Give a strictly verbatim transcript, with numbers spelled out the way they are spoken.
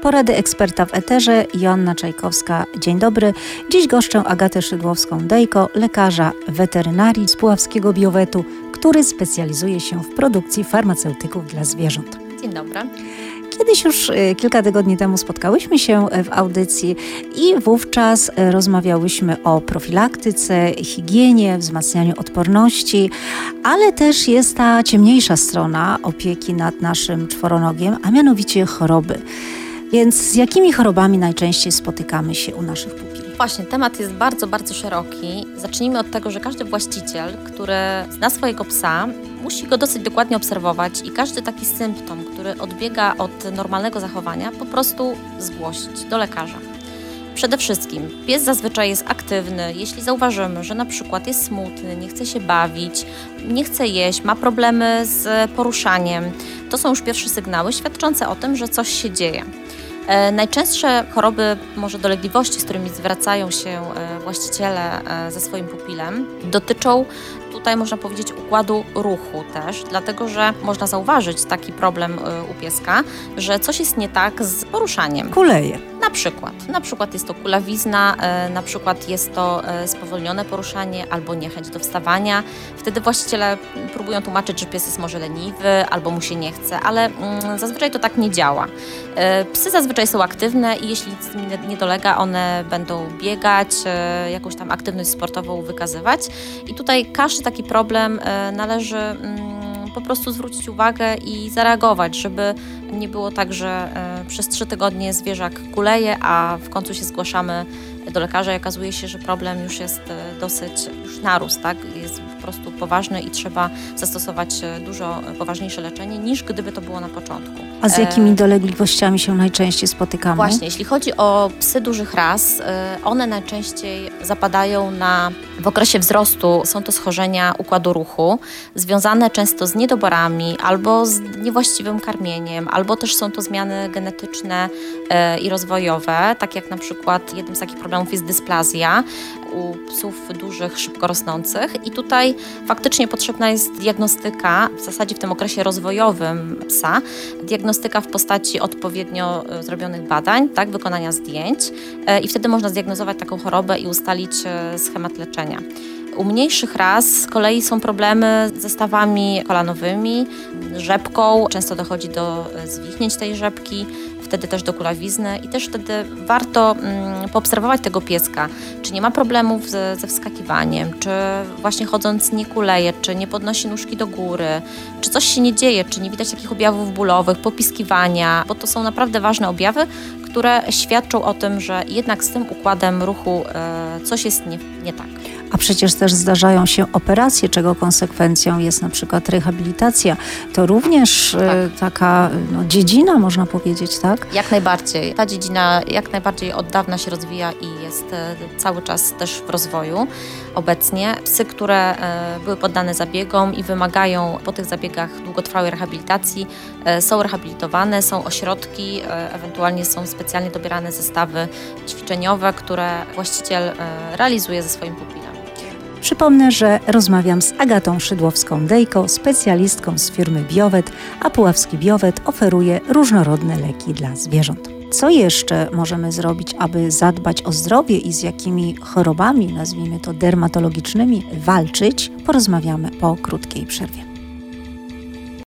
Porady eksperta w eterze, Joanna Czajkowska. Dzień dobry. Dziś goszczę Agatę Szydłowską-Dejko, lekarza weterynarii z Puławskiego Biowetu, który specjalizuje się w produkcji farmaceutyków dla zwierząt. Dzień dobry. Kiedyś już kilka tygodni temu spotkałyśmy się w audycji i wówczas rozmawiałyśmy o profilaktyce, higienie, wzmacnianiu odporności, ale też jest ta ciemniejsza strona opieki nad naszym czworonogiem, a mianowicie choroby. Więc z jakimi chorobami najczęściej spotykamy się u naszych pupili? Właśnie, temat jest bardzo, bardzo szeroki. Zacznijmy od tego, że każdy właściciel, który zna swojego psa, musi go dosyć dokładnie obserwować i każdy taki symptom, który odbiega od normalnego zachowania, po prostu zgłosić do lekarza. Przede wszystkim pies zazwyczaj jest aktywny. Jeśli zauważymy, że na przykład jest smutny, nie chce się bawić, nie chce jeść, ma problemy z poruszaniem, to są już pierwsze sygnały świadczące o tym, że coś się dzieje. E, najczęstsze choroby, może dolegliwości, z którymi zwracają się e, właściciele e, ze swoim pupilem, dotyczą tutaj, można powiedzieć, układu ruchu też, dlatego że można zauważyć taki problem e, u pieska, że coś jest nie tak z poruszaniem. Kuleje. Na przykład. Na przykład jest to kulawizna, e, na przykład jest to e, spowolnione poruszanie albo niechęć do wstawania. Wtedy właściciele próbują tłumaczyć, że pies jest może leniwy albo mu się nie chce, ale mm, zazwyczaj to tak nie działa. E, psy zazwyczaj są aktywne i jeśli nic im nie, nie dolega, one będą biegać, e, jakąś tam aktywność sportową wykazywać. I tutaj każdy taki problem e, należy mm, po prostu zwrócić uwagę i zareagować, żeby nie było tak, że e, przez trzy tygodnie zwierzak kuleje, a w końcu się zgłaszamy do lekarza i okazuje się, że problem już jest e, dosyć, już narósł, tak? Jest po prostu poważny i trzeba zastosować dużo poważniejsze leczenie niż gdyby to było na początku. A z jakimi dolegliwościami się najczęściej spotykamy? Właśnie, jeśli chodzi o psy dużych ras, one najczęściej zapadają na, w okresie wzrostu. Są to schorzenia układu ruchu, związane często z niedoborami albo z niewłaściwym karmieniem, albo też są to zmiany genetyczne i rozwojowe, tak jak na przykład jednym z takich problemów jest dysplazja u psów dużych, szybko rosnących i tutaj faktycznie potrzebna jest diagnostyka, w zasadzie w tym okresie rozwojowym psa, diagnostyka w postaci odpowiednio zrobionych badań, tak, wykonania zdjęć i wtedy można zdiagnozować taką chorobę i ustalić schemat leczenia. U mniejszych ras z kolei są problemy ze stawami kolanowymi, rzepką, często dochodzi do zwichnięć tej rzepki, wtedy też do kulawizny i też wtedy warto mm, poobserwować tego pieska, czy nie ma problemów z, ze wskakiwaniem, czy właśnie chodząc nie kuleje, czy nie podnosi nóżki do góry, czy coś się nie dzieje, czy nie widać takich objawów bólowych, popiskiwania, bo to są naprawdę ważne objawy, które świadczą o tym, że jednak z tym układem ruchu e, coś jest nie, nie tak. A przecież też zdarzają się operacje, czego konsekwencją jest na przykład rehabilitacja. To również tak. e, taka no, dziedzina, można powiedzieć, tak? Jak najbardziej. Ta dziedzina jak najbardziej od dawna się rozwija i jest e, cały czas też w rozwoju obecnie. Psy, które e, były poddane zabiegom i wymagają po tych zabiegach długotrwałej rehabilitacji, e, są rehabilitowane, są ośrodki, e, ewentualnie są specjalnie dobierane zestawy ćwiczeniowe, które właściciel e, realizuje ze swoim pupilem. Przypomnę, że rozmawiam z Agatą Szydłowską-Dejko, specjalistką z firmy Biowet, a Puławski Biowet oferuje różnorodne leki dla zwierząt. Co jeszcze możemy zrobić, aby zadbać o zdrowie i z jakimi chorobami, nazwijmy to dermatologicznymi, walczyć? Porozmawiamy po krótkiej przerwie.